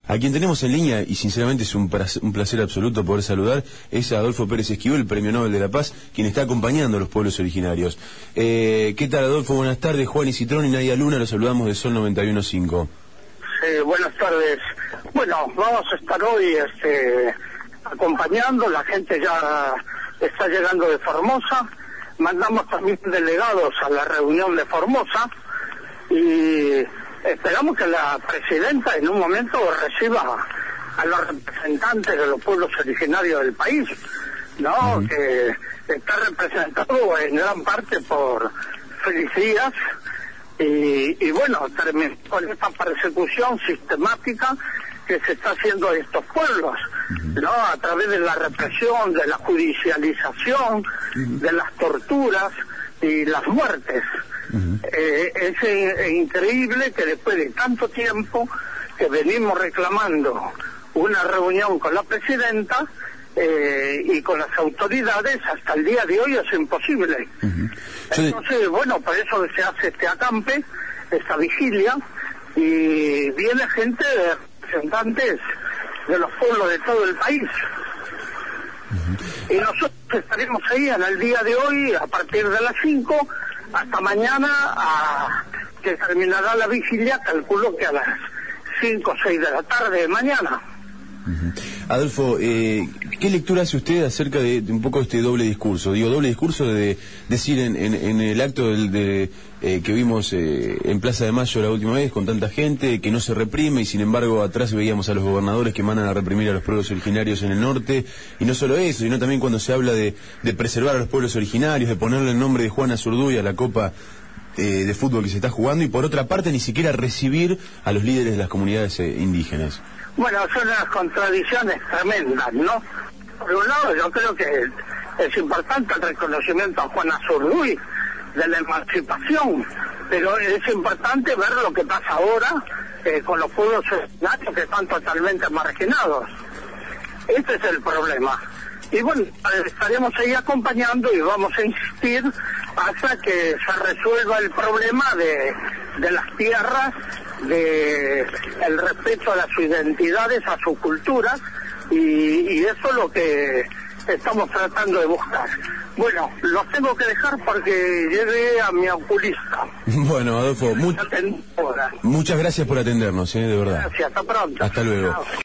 A quien tenemos en línea, y sinceramente es un placer absoluto poder saludar, es a Adolfo Pérez Esquivel, Premio Nobel de la Paz, quien está acompañando a los pueblos originarios. ¿Qué tal, Adolfo? Buenas tardes. Juan Isitrón y Nadia Luna, los saludamos de Sol 91.5. Buenas tardes. Bueno, vamos a estar hoy acompañando, la gente ya está llegando de Formosa, mandamos también delegados a la reunión de Formosa y esperamos que la presidenta en un momento reciba a los representantes de los pueblos originarios del país, ¿no? Que está representado en gran parte por Félix Díaz y bueno, terminó con esta persecución sistemática que se está haciendo a estos pueblos, ¿no? A través de la represión, de la judicialización, de las torturas y las muertes. Es increíble que después de tanto tiempo que venimos reclamando una reunión con la presidenta y con las autoridades, hasta el día de hoy es imposible. Entonces, bueno, por eso se hace este acampe, esta vigilia, y viene gente, representantes de los pueblos de todo el país. Y nosotros estaremos ahí en el día de hoy, a partir de las 5, hasta mañana, que terminará la vigilia, calculo que a las 5 o 6 de la tarde de mañana. Adolfo, ¿qué lectura hace usted acerca de un poco este doble discurso? Digo, doble discurso de decir en el acto que vimos en Plaza de Mayo la última vez, con tanta gente, que no se reprime, y sin embargo atrás veíamos a los gobernadores que mandan a reprimir a los pueblos originarios en el norte, y no solo eso, sino también cuando se habla de preservar a los pueblos originarios, de ponerle el nombre de Juan Azurduy a la Copa de fútbol que se está jugando, y por otra parte ni siquiera recibir a los líderes de las comunidades indígenas. Bueno, son unas contradicciones tremendas, ¿no? Por un lado, yo creo que es importante el reconocimiento a Juan Azurduy de la emancipación, pero es importante ver lo que pasa ahora con los pueblos originarios que están totalmente marginados. Este es el problema. Y bueno, estaremos ahí acompañando y vamos a insistir hasta que se resuelva el problema de las tierras, de el respeto a las identidades, a sus culturas, y eso es lo que estamos tratando de buscar. Bueno, los tengo que dejar porque llegué a mi oculista. Bueno, Adolfo, muchas gracias por atendernos, de verdad. Gracias, hasta pronto. Hasta luego. Chao.